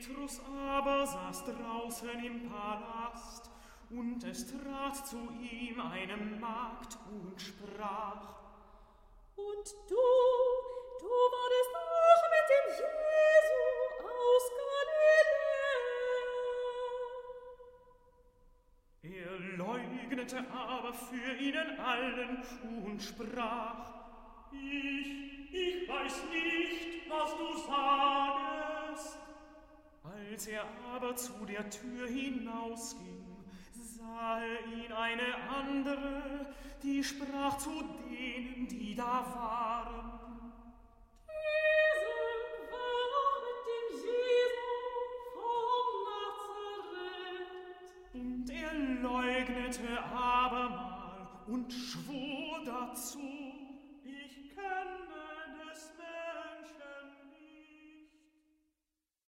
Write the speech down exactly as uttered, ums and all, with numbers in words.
Petrus aber saß draußen im Palast, und es trat zu ihm eine Magd und sprach: Und du, du wurdest auch mit dem Jesu aus Galiläa. Er leugnete aber für ihnen allen und sprach: Ich, ich weiß nicht, was du sagest. Als er aber zu der Tür hinausging, sah er ihn eine andere, die sprach zu denen, die da waren: Diese war auch mit dem Jesu vom Nazareth. Und er leugnete abermal und schwor dazu: